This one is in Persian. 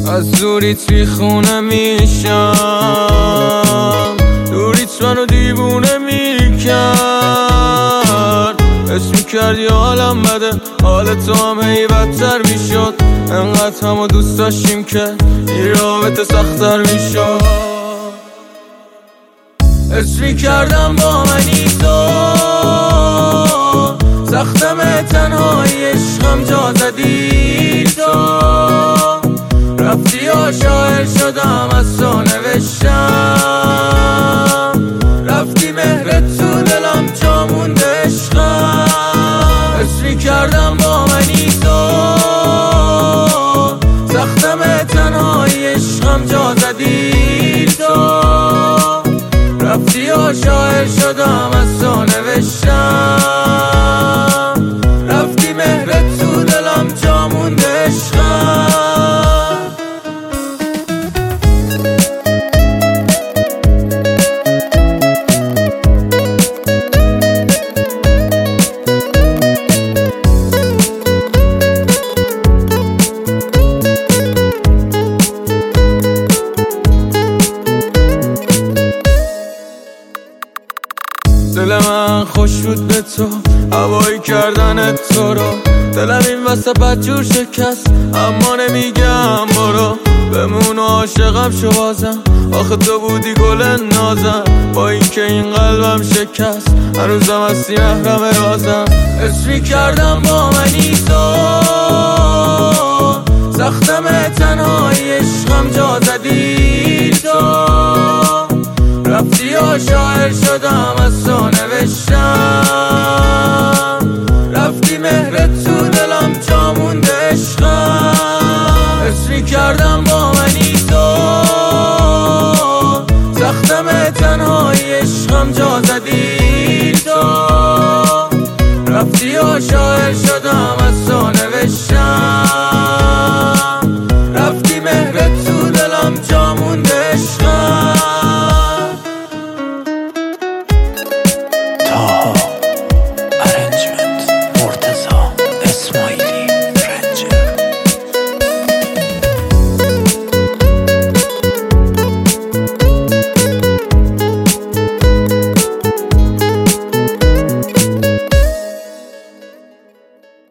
از دوریت بی خونه میشم، دوریت منو دیوونه میکرد. حس میکردی حالم بده، حال تو هم هی بدتر میشد. انقدر همو دوست داشتیم که این رابطه سخت‌تر میشد. حس میکردم با منی تو، سختم تنهایی عشقم جا زدی تو. رفتی یا شاعر شدم از تو نوشتم، رفتی مهرت تو دلم جا مونده عشقم. حس میکردم با منی تو، سختم تنهایی عشقم جا زدی تو. رفتی یا شاعر شدم از تو نوشتم، رفتی مهرت تو دلم جا مونده عشقم. دل من خوش بود به تو، هوایی کردن تو رو. دلم این وسط بدجور شکست، اما نمیگم برو. بمون و عاشقم شو بازم، آخه تو بودی گل نازم. با اینکه این قلبم شکست، هنوزم هستی محرم رازم. حس میکردم با منی تو، سختم تنهایی عشقم جا زدی تو. رفتی یا شاعر شدم از تو نوشتم، رفتی مهرت تو دلم جا مونده عشقم. حس میکردم با منی تو، سختم تنهایی عشقم جا زدی تو. رفتی یا شاعر شدم از تو